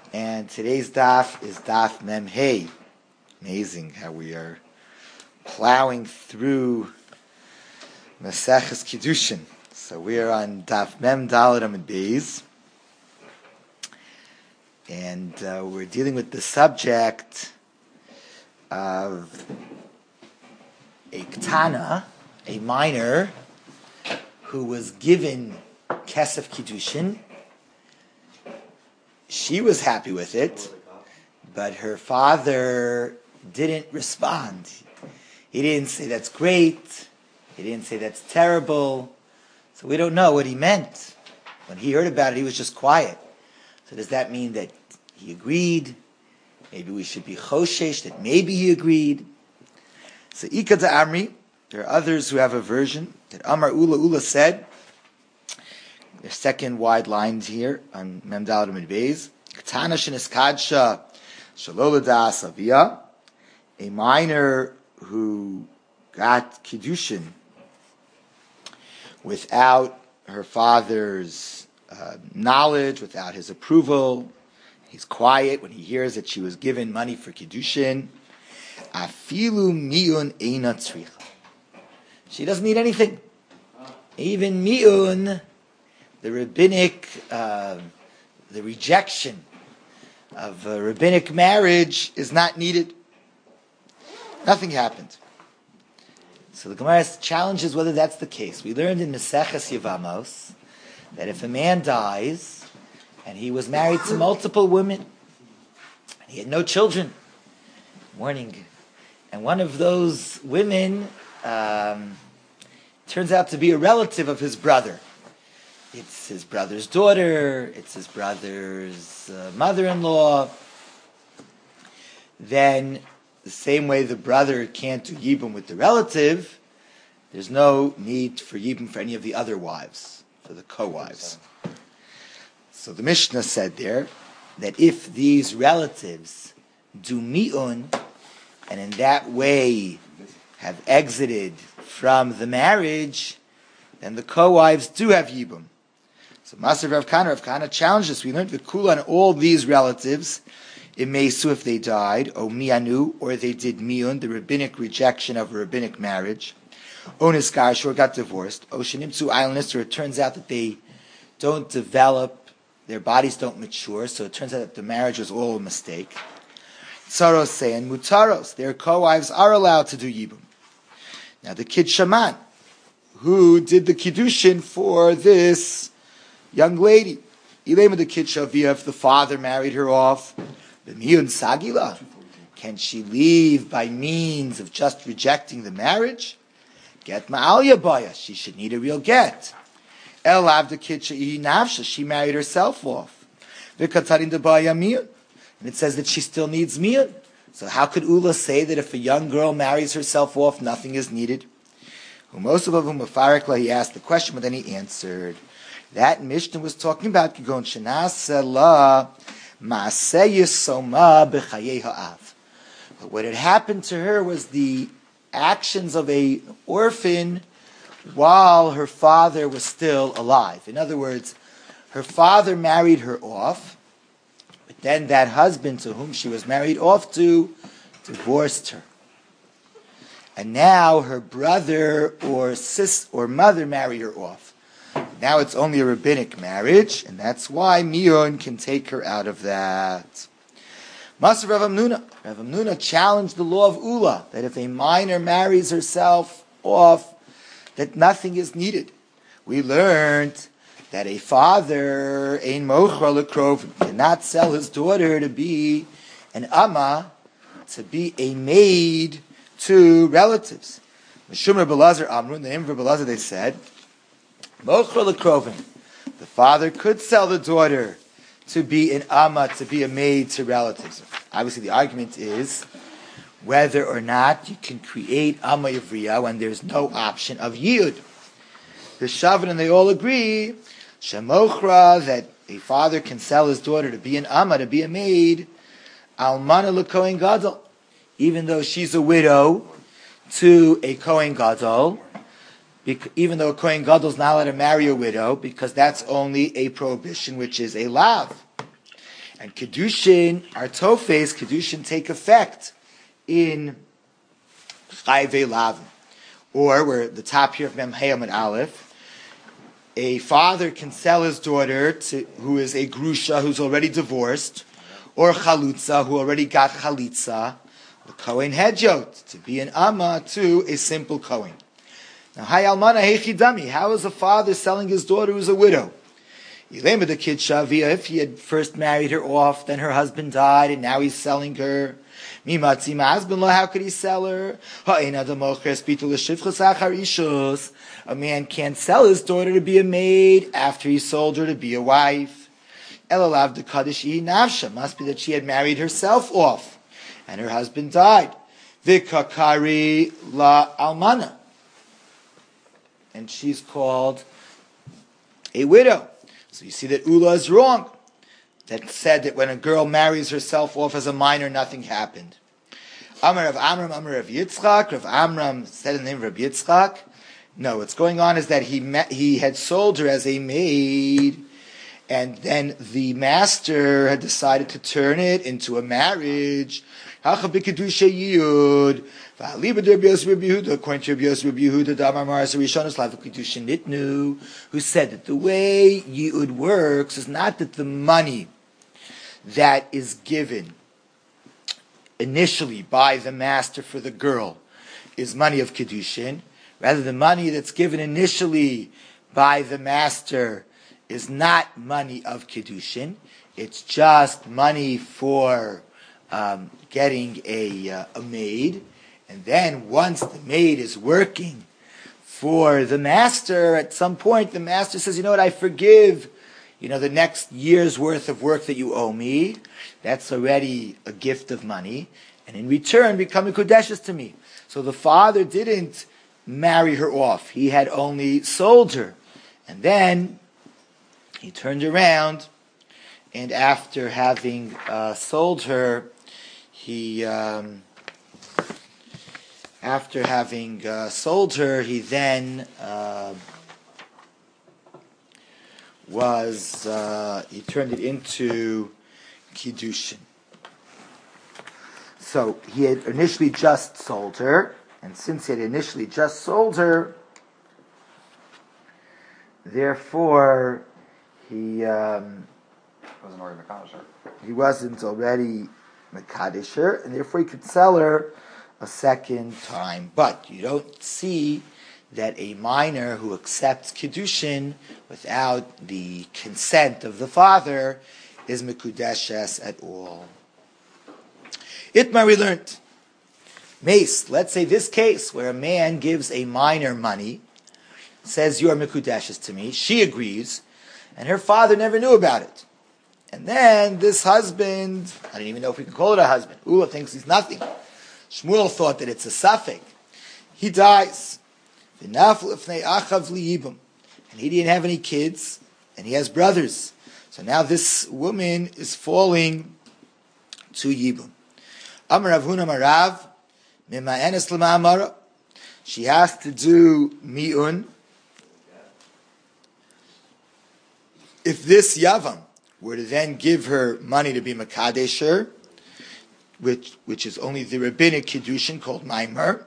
And today's daf is daf Mem Hey. Amazing how we are plowing through Maseches Kiddushin. So we are on daf Mem Daled Amud Beis, and we're dealing with the subject of a Ktana, a minor, who was given Kesef Kiddushin. She was happy with it, but her father didn't respond. He didn't say that's great. He didn't say that's terrible. So we don't know what he meant. When he heard about it, he was just quiet. So does that mean that he agreed? Maybe we should be choshesh that maybe he agreed. So Ika da Amri, there are others who have a version that Amar Ula said. The second wide lines here on Mem Daled Amud Beis. Ktana sheniskadsha shelo l'das avia, a minor who got kiddushin without her father's knowledge, without his approval. He's quiet when he hears that she was given money for kiddushin. Afilu mi'un eina tzricha. She doesn't need anything. Even mi'un, the rabbinic, the rejection of rabbinic marriage is not needed. Nothing happened. So the Gemara challenges whether that's the case. We learned in Maseches Yevamos that if a man dies and he was married to multiple women, and he had no children, warning, and one of those women turns out to be a relative of his brother. It's his brother's daughter, it's his brother's mother-in-law. Then, the same way the brother can't do yibum with the relative, there's no need for yibum for any of the other wives, for the co-wives. So the Mishnah said there that if these relatives do mi'un, and in that way have exited from the marriage, then the co-wives do have yibum. So Maser Rav Kana challenged us. We learned v'kula on all these relatives, imesu if they died, o mianu, or they did miun, the rabbinic rejection of a rabbinic marriage, o niskarshu, or got divorced, o shenimtzu islandist, or it turns out that they don't develop, their bodies don't mature, so it turns out that the marriage was all a mistake. Tsaros say, and mutaros, their co-wives are allowed to do yibum. Now the kid Shaman, who did the kiddushin for this young lady, Ilema the kid Shavia, if the father married her off, the miyun sagila, can she leave by means of just rejecting the marriage? Get ma'al yabaya, she should need a real get. Elav the kid nafsha, she married herself off. V'katarin de baya miyun, and it says that she still needs miyun. So how could Ula say that if a young girl marries herself off, nothing is needed? Most of whom he asked the question, but then he answered. That Mishnah was talking about Kigon Shenasela Maaseh Soma B'Chayei Ha'av. But what had happened to her was the actions of an orphan while her father was still alive. In other words, her father married her off, but then that husband to whom she was married off to divorced her. And now her brother or or mother married her off. Now it's only a rabbinic marriage, and that's why Miyun can take her out of that. Maser Rav Hamnuna. Rav Hamnuna challenged the law of Ula, that if a minor marries herself off, that nothing is needed. We learned that a father, ein mochra lekrovim, cannot sell his daughter to be an amma, to be a maid to relatives. Mishum Rabbi Elazar Amru, in the name of Rabbi Elazar, they said, mochra lekrovim, the father could sell the daughter to be an amma, to be a maid to relatives. Obviously, the argument is whether or not you can create amma yavriya when there's no option of yid. The Shavin and they all agree, shemochra, that a father can sell his daughter to be an amma, to be a maid, almana lekohen gadol, even though she's a widow, to a kohen gadol, even though a kohen gadol is not allowed to marry a widow, because that's only a prohibition, which is a lav. And Kedushin, our Tofes, Kedushin take effect in Chayvei Lavin. Or, we're at the top here of Mem Hayam and Aleph, a father can sell his daughter who is a Grusha, who's already divorced, or Chalutza, who already got Chalitza, the Kohen Hedjot, to be an Amma to a simple Kohen. Now, Hay Almana Hechidami, how is a father selling his daughter who's a widow? The kid Shavia, if he had first married her off, then her husband died, and now he's selling her. How could he sell her? A man can't sell his daughter to be a maid after he sold her to be a wife. Must be that she had married herself off, and her husband died. Vikakari la almana, and she's called a widow. So you see that Ula is wrong. That said that when a girl marries herself off as a minor, nothing happened. Amar of Amram, Amar of Yitzchak. Rav Amram said in the name of Rabbi Yitzchak. No, what's going on is that he had sold her as a maid, and then the master had decided to turn it into a marriage. According to Rabbi Yosef Rabbi Yehuda, who said that the way Yud works is not that the money that is given initially by the master for the girl is money of Kedushin. Rather, the money that's given initially by the master is not money of Kedushin. It's just money for getting a maid. And then once the maid is working for the master, at some point the master says, you know what, I forgive, the next year's worth of work that you owe me. That's already a gift of money. And in return, become a Kodeshes to me. So the father didn't marry her off. He had only sold her. And then he turned around, and after having sold her, he then he turned it into Kiddushin. So he had initially just sold her, and since he had initially just sold her, therefore he wasn't already Mekadesher, and therefore he could sell her a second time. But you don't see that a minor who accepts Kiddushin without the consent of the father is Mekudeshes at all. Itmar, we learned. Mace, let's say this case where a man gives a minor money, says, you are Mekudeshes to me, she agrees, and her father never knew about it. And then this husband, I don't even know if we can call it a husband, Ula thinks he's nothing. Shmuel thought that it's a suffix. He dies. And he didn't have any kids, and he has brothers. So now this woman is falling to Yibum. Amar Rav Huna Marav, Mima'enes L'ma'amara. She has to do mi'un. If this Yavam were to then give her money to be Makadesher, which is only the rabbinic Kiddushin called Maimer,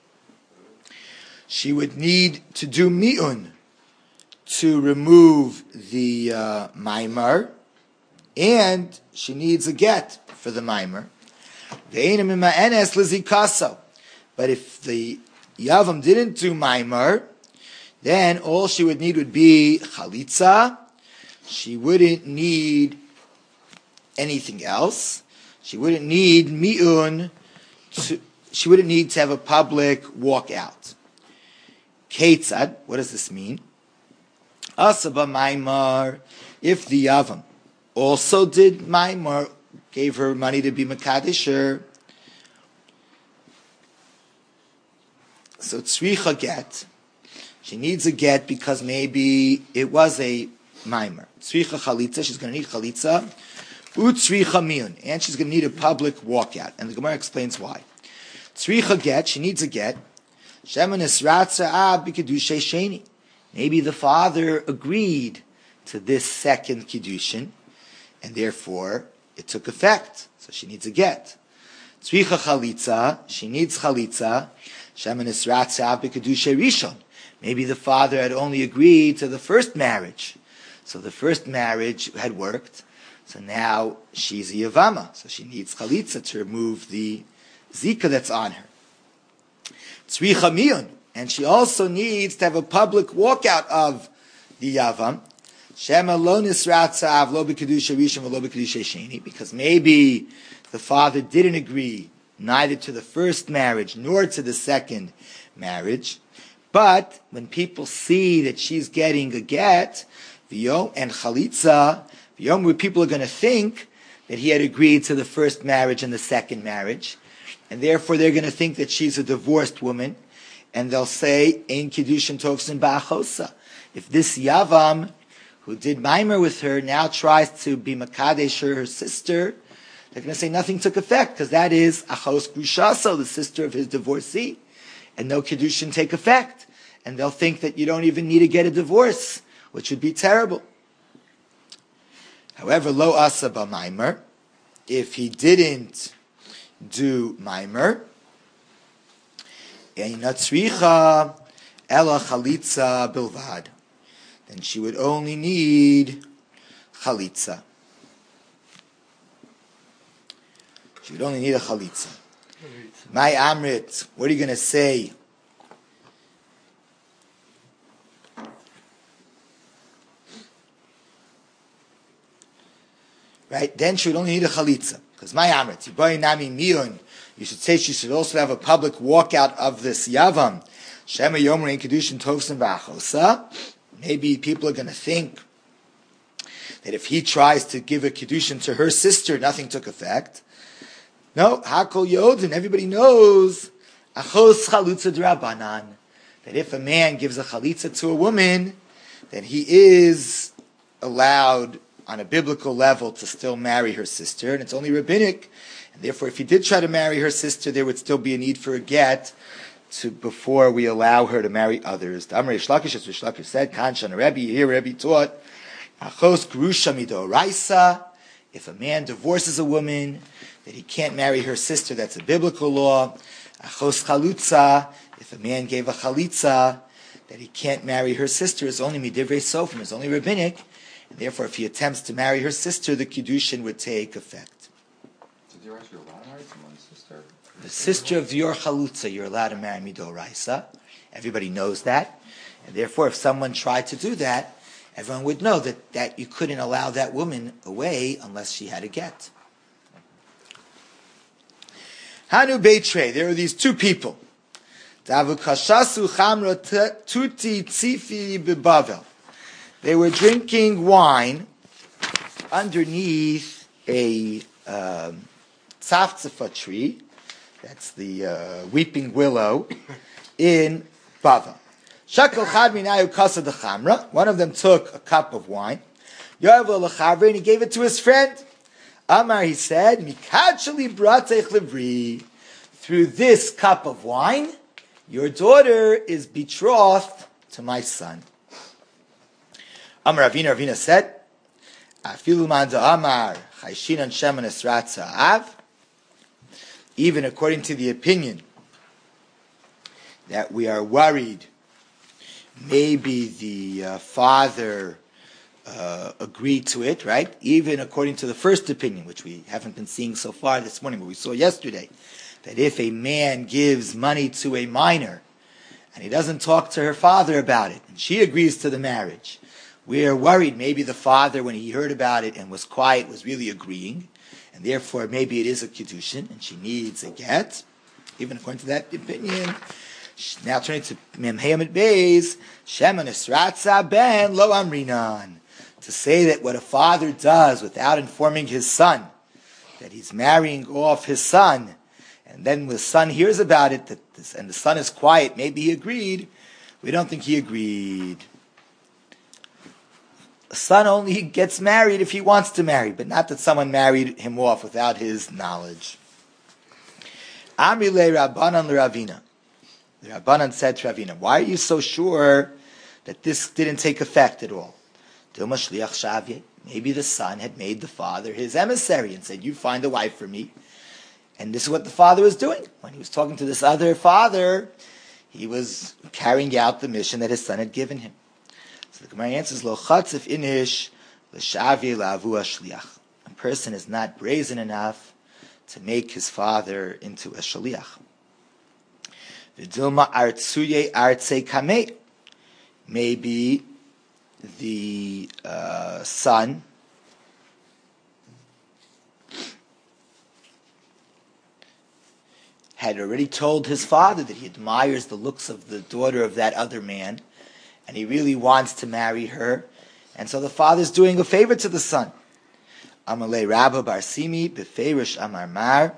she would need to do mi'un to remove the Maimer, and she needs a get for the Maimer. But if the Yavam didn't do Maimer, then all she would need would be Chalitza. She wouldn't need anything else. She wouldn't need mi'un. She wouldn't need to have a public walkout. Ketzad, what does this mean? Asaba Maimar, if the Yavam also did Maimar, gave her money to be Makadesher, so tzricha get. She needs a get because maybe it was a Maimer. Tzricha chalitza, she's going to need chalitza. Utzricha miyun, and she's going to need a public walkout. And the Gemara explains why. Tzricha get, she needs a get. Shemenes ratza ab b'kedushay sheni. Maybe the father agreed to this second kiddushin, and therefore it took effect, so she needs a get. Tzricha chalitza, she needs chalitza. Shemen nisratzav b'kedusha rishon. Maybe the father had only agreed to the first marriage, so the first marriage had worked. So now she's a yavama, so she needs chalitza to remove the zika that's on her. Tzricha miyun, and she also needs to have a public walkout of the yavam. Shema lo nisratzav lo b'kedusha rishon v'lo b'kedusha sheni, because maybe the father didn't agree neither to the first marriage nor to the second marriage. But when people see that she's getting a get, and chalitza, where people are going to think that he had agreed to the first marriage and the second marriage, and therefore they're going to think that she's a divorced woman, and they'll say, Ein kiddushin tovsin ba'achosa. If this yavam, who did maimer with her, now tries to be makadesh her sister, they're going to say nothing took effect, because that is achos grushaso, the sister of his divorcee, and no kiddushin take effect. And they'll think that you don't even need to get a divorce, which would be terrible. However, lo asa b'maimer, if he didn't do maimer, eina tzricha ela chalitza bilvad, then she would only need chalitza. She would only need a chalitza. My amrit, what are you going to say? Right? Then she would only need a chalitza. Because my amrit, yiboy nami miyun, you should say she should also have a public walkout of this yavam. Shema yomer ein kedushin tovsin v'achosa. Maybe people are going to think that if he tries to give a kedushin to her sister, nothing took effect. No, hakol yodin, everybody knows, achos chalutza d'Rabbanan, that if a man gives a chalitza to a woman, then he is allowed on a biblical level to still marry her sister, and it's only rabbinic, and therefore if he did try to marry her sister, there would still be a need for a get before we allow her to marry others. The Amr Yishlakish, as Yishlakish said, Kanshan Rebbe, here Rebbe taught, achos grusha midoraisa, if a man divorces a woman, that he can't marry her sister, that's a biblical law. Achos chalutza, if a man gave a chalitza, that he can't marry her sister, is only midivrei sofim, is only rabbinic, and therefore if he attempts to marry her sister, the kiddushin would take effect. So you're actually allowed to marry someone's sister? The sister of your chalutza, you're allowed to marry midoraisa. Everybody knows that, and therefore if someone tried to do that, everyone would know that you couldn't allow that woman away unless she had a get. Hanu Beitre, there are these two people. Davukashasu chamra tuti tzifi bebavel. They were drinking wine underneath a tzaftzfa tree, that's the weeping willow, in Bavel. Shakal chad minayu kasa de chamra. One of them took a cup of wine. Yovel lechavre, and he gave it to his friend. Amar, he said, Mikachali bratech livri. Through this cup of wine, your daughter is betrothed to my son. Amar Ravina said, Afilu man Amar chayshinan shemen esrat av. Even according to the opinion that we are worried, maybe the father agreed to it, right? Even according to the first opinion, which we haven't been seeing so far this morning, but we saw yesterday, that if a man gives money to a minor and he doesn't talk to her father about it, and she agrees to the marriage, we are worried maybe the father, when he heard about it and was quiet, was really agreeing, and therefore maybe it is a kiddushin and she needs a get, even according to that opinion. Now turning to Mem Hayamit Beis, Shemen Esratza Ben Lo Amrinan, to say that what a father does without informing his son, that he's marrying off his son, and then the son hears about it, and the son is quiet, maybe he agreed, we don't think he agreed. A son only gets married if he wants to marry, but not that someone married him off without his knowledge. Amri le Rabbanan le Ravina. The Rabbanan said to Ravina, why are you so sure that this didn't take effect at all? Maybe the son had made the father his emissary and said, you find a wife for me. And this is what the father was doing. When he was talking to this other father, he was carrying out the mission that his son had given him. So the Gemara answers, Lo chatzif inish l'shavi la'avu shliach. A person is not brazen enough to make his father into a shaliach. V'dilma artsuye artse kameh. Maybe the son had already told his father that he admires the looks of the daughter of that other man, and he really wants to marry her, and so the father's doing a favor to the son. Amalei Rabba Barsimi beferish Amar Mar.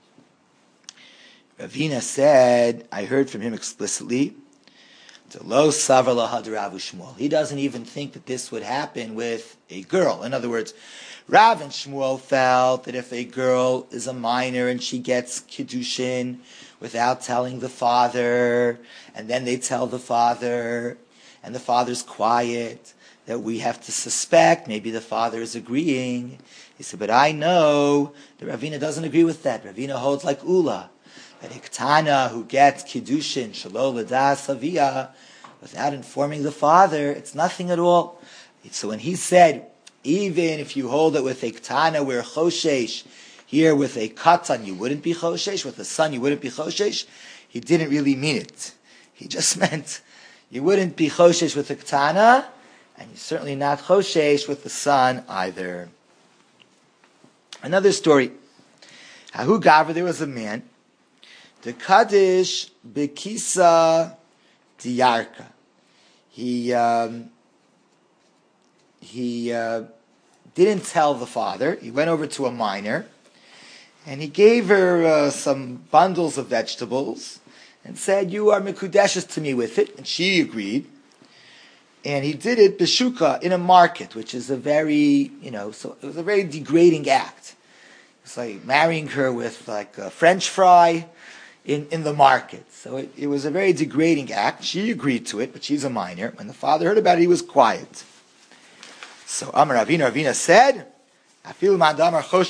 Ravina said, I heard from him explicitly, Lo Savar Lahad Shmuel. He doesn't even think that this would happen with a girl. In other words, Rav and Shmuel felt that if a girl is a minor and she gets kiddushin without telling the father, and then they tell the father, and the father's quiet, that we have to suspect maybe the father is agreeing. He said, but I know that Ravina doesn't agree with that. Ravina holds like Ula, that a Ketana who gets kiddushin shelo l'das aviyah without informing the father, it's nothing at all. So when he said, even if you hold it with a Ketana where choshesh, here with a Katan you wouldn't be choshesh, with a son you wouldn't be choshesh, he didn't really mean it. He just meant you wouldn't be choshesh with a Ketana, and you're certainly not choshesh with the son either. Another story. Hahu Gavra, there was a man, the Kaddish Bekisa Diyarka. He didn't tell the father. He went over to a minor, and he gave her some bundles of vegetables, and said, you are mekudeshes to me with it, and she agreed. And he did it beshuka, in a market, which is a very, so it was a very degrading act. It's like marrying her with like a French fry in the market. So it was a very degrading act. She agreed to it, but she's a minor. When the father heard about it, he was quiet. So Amar Ravina said, even Rav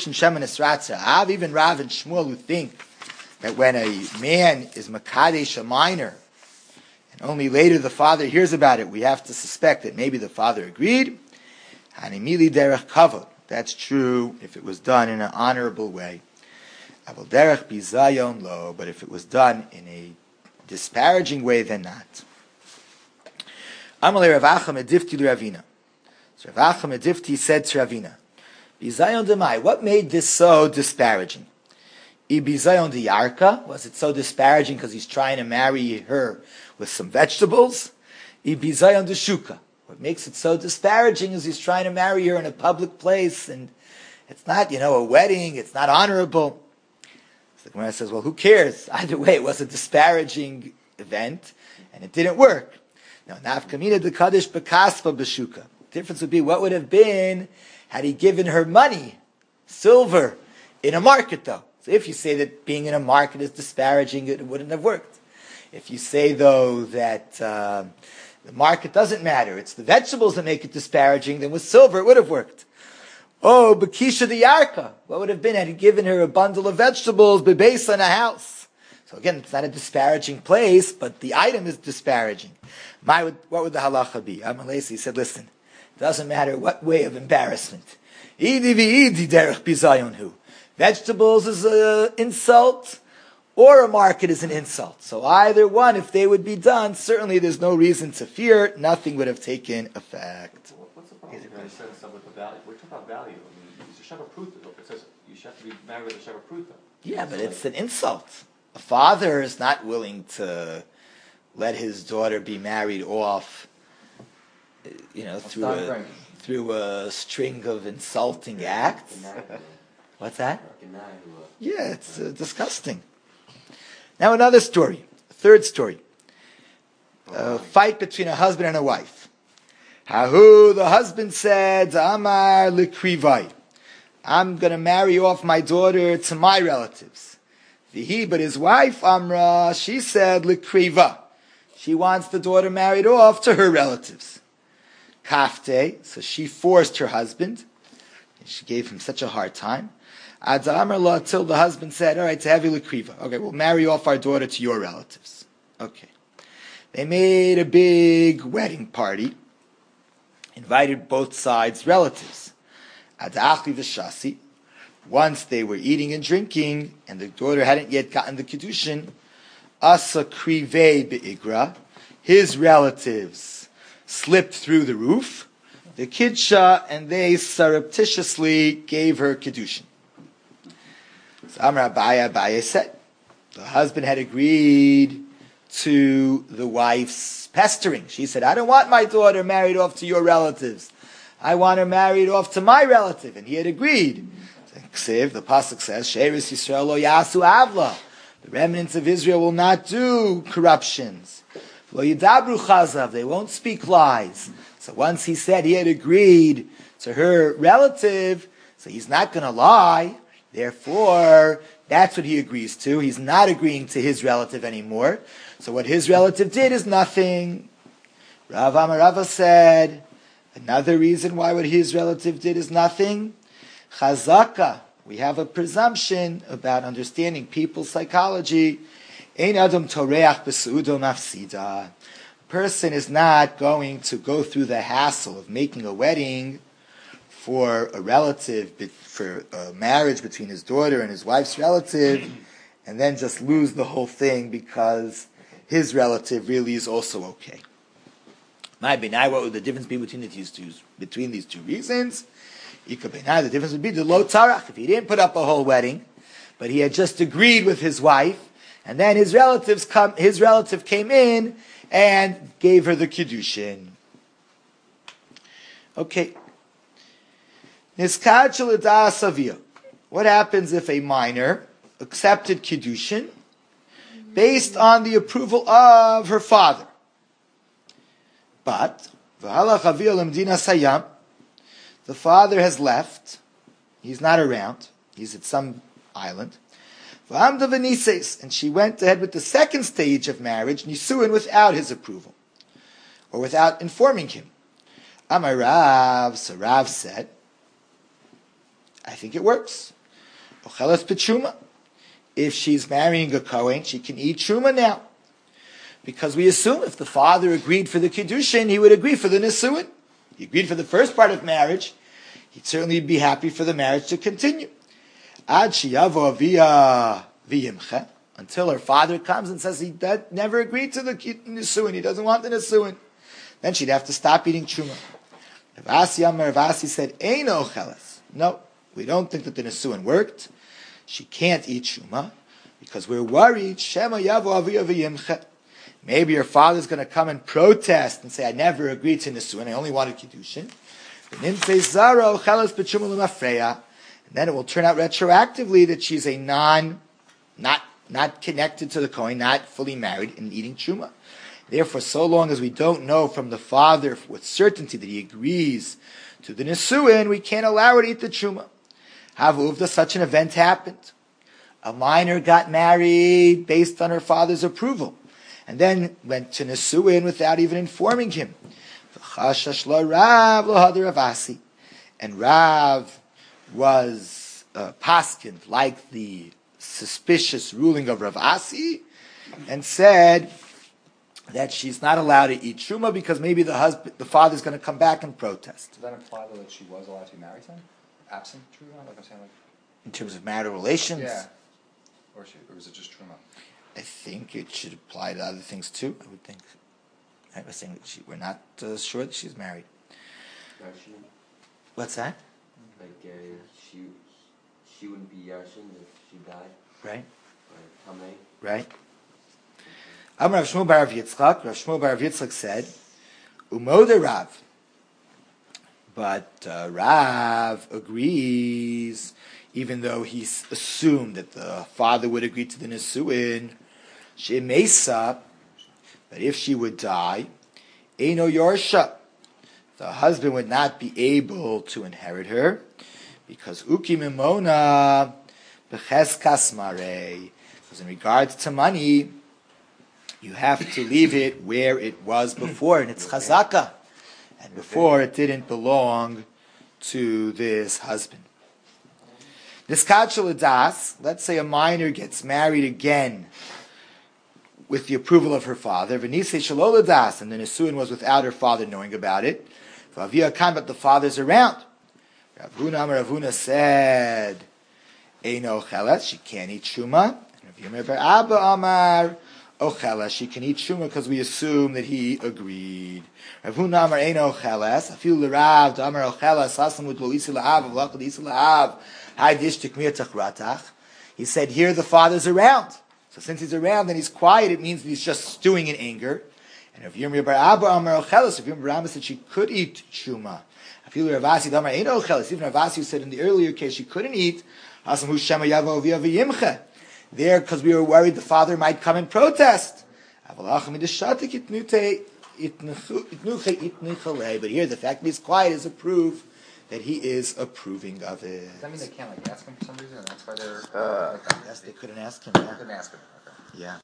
and Shmuel who think that when a man is makadesh a minor, and only later the father hears about it, we have to suspect that maybe the father agreed. Hanimili derech kavod. That's true if it was done in an honorable way. Avol derech bizayon lo. But if it was done in a disparaging way, then not. Amalei Rav Acha medifti Ravina. So Rav Acha medifti said to Ravina, bizayon demai. What made this so disparaging? Ibizayon diyarka. Was it so disparaging because he's trying to marry her with some vegetables? Ibizayon deshuka. What makes it so disparaging is he's trying to marry her in a public place, and it's not, a wedding, it's not honorable. So the Gemara says, well, who cares? Either way, it was a disparaging event, and it didn't work. Now, nafkamina de kaddish bekaspa beshuka. The difference would be, what would have been had he given her money, silver, in a market, though? So if you say that being in a market is disparaging, it wouldn't have worked. If you say, though, that the market doesn't matter, it's the vegetables that make it disparaging, then with silver it would have worked. Oh, Bekisha the Yarka. What would have been had he given her a bundle of vegetables, bebesa in a house? So again, it's not a disparaging place, but the item is disparaging. What would the halacha be? Amalesi said, listen, it doesn't matter what way of embarrassment. Idi v'idi derech bizayonhu. Vegetables is an insult, or a market is an insult. So either one, if they would be done, certainly there's no reason to fear. Nothing would have taken effect. What's the problem with the value? We're talking about value. I mean, it's a Sheva Pruta. It says you have to be married with a Sheva Pruta. Yeah, but it's an insult. A father is not willing to let his daughter be married off, through a string of insulting acts. What's that? Yeah, it's disgusting. Now another story, a third story. A fight between a husband and a wife. Hahu, the husband said, Amar likrivai. I'm going to marry off my daughter to my relatives. Vihi, but his wife, Amra, she said likriva. She wants the daughter married off to her relatives. kafte, so she forced her husband. She gave him such a hard time. Till the husband said, all right, Tehevi L'Kriva. Okay, we'll marry off our daughter to your relatives. Okay. They made a big wedding party, invited both sides' relatives. Adachli v'shasi. Once they were eating and drinking, and the daughter hadn't yet gotten the Kiddushin, Asa Krivei Be'igra, his relatives slipped through the roof, the Kidsha, and they surreptitiously gave her Kiddushin. So Amar Abaye said, the husband had agreed to the wife's pestering. She said, I don't want my daughter married off to your relatives. I want her married off to my relative. And he had agreed. The pasuk says, Sheris Yisrael lo yasu avla. The remnants of Israel will not do corruptions. Lo yidabru chazav. They won't speak lies. So once he said he had agreed to her relative, so he's not going to lie. Therefore, that's what he agrees to. He's not agreeing to his relative anymore. So what his relative did is nothing. Rav Amarava said, another reason why what his relative did is nothing. Chazaka. We have a presumption about understanding people's psychology. Ein adam toreach b'seudo mafsida. A person is not going to go through the hassle of making a wedding for a relative, for a marriage between his daughter and his wife's relative, and then just lose the whole thing because his relative really is also okay. What would the difference be between these two reasons? The difference would be the lo tarach. If he didn't put up a whole wedding, but he had just agreed with his wife, and then his relative came in and gave her the kiddushin. Okay. What happens if a minor accepted kiddushin based on the approval of her father? But the father has left. He's not around. He's at some island. And she went ahead with the second stage of marriage, nisuin, without his approval, or without informing him. Amar Rav, so Rav said, I think it works. Ochelas p'truma. If she's marrying a Kohen, she can eat truma now. Because we assume if the father agreed for the kiddushin, he would agree for the nisuin. He agreed for the first part of marriage. He'd certainly be happy for the marriage to continue. Ad sheyavo avia v'yimcha, until her father comes and says he never agreed to the nisuin. He doesn't want the nisuin. Then she'd have to stop eating truma. Ravasi said, Eino ochelas. No, we don't think that the nisuin worked. She can't eat truma because we're worried. Shema yavo avia v'yimcha. Maybe her father's going to come and protest and say, I never agreed to nisuin. I only wanted kiddushin. And then it will turn out retroactively that she's a not connected to the Kohen, not fully married, and eating truma. Therefore, so long as we don't know from the father with certainty that he agrees to the nisuin, we can't allow her to eat the truma. Havuvda, such an event happened. A minor got married based on her father's approval, and then went to nisuin without even informing him. And Rav was paskind like the suspicious ruling of Rav Asi, and said that she's not allowed to eat truma because maybe the father's going to come back and protest. Does that imply though that she was allowed to be married to him, absent truma? Like I'm saying, like in terms of marital relations, yeah, or was it just truma? I think it should apply to other things too. I would think. I was saying that we're not sure that she's married. What's that? Like she wouldn't be Yashin if she died. Right. Or Tamei. Right. Amar Rav Shmuel bar Rav Yitzchak. Rav Shmuel bar Rav Yitzchak said, "Umoda Rav." But Rav agrees, even though he's assumed that the father would agree to the nisuin. She mesa. But if she would die, Eino Yorsha, the husband would not be able to inherit her, because Uki Mimona Becheskas Mare. Because in regards to money, you have to leave it where it was before, and it's chazaka. and before it didn't belong to this husband. This das, let's say a minor gets married again with the approval of her father, V'nisei shelo das, and the Nisuin was without her father knowing about it. But the father's around. Rav Huna said, Eino chelas, she can't eat shuma. And Rav Yirmiyah bar Abba Amar, Ochelas, she can eat shuma because we assume that he agreed. Rav Huna Amar Eino chelas, Afilu l'Rav, Amar Ochelas, Hasam with lo isi l'hav, Avlachad isi l'hav, Hai dish tikmir tachratach. He said, here the father's around. So since he's around and he's quiet, it means that he's just stewing in anger. And Rav Yirmiyah bar Abba Amar Ochelas, Rav Yirmiyah bar Abba said she could eat shuma. Afilu Rav Asi Amar Eino chelas, even Rav Asi said in the earlier case she couldn't eat, Hasam hu shema yavo v'yimcha. There, because we were worried the father might come and protest. But here, the fact that he's quiet is a proof that he is approving of it. Does that mean they can't ask him for some reason, and that's why they're... Yes, they couldn't ask him. They Yeah. couldn't ask him. Okay. Yeah.